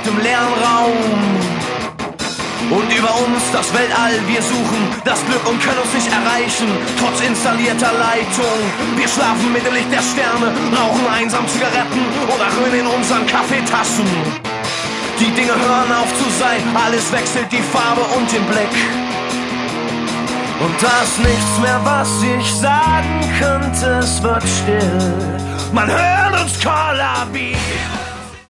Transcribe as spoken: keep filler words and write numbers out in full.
im leeren Raum. Und über uns das Weltall, wir suchen das Glück und können uns nicht erreichen, trotz installierter Leitung. Wir schlafen mit dem Licht der Sterne, rauchen einsam Zigaretten oder rühren in unseren Kaffeetassen. Die Dinge hören auf zu sein, alles wechselt die Farbe und den Blick. Und da ist nichts mehr, was ich sagen könnte, es wird still. Man hört uns kollabieren.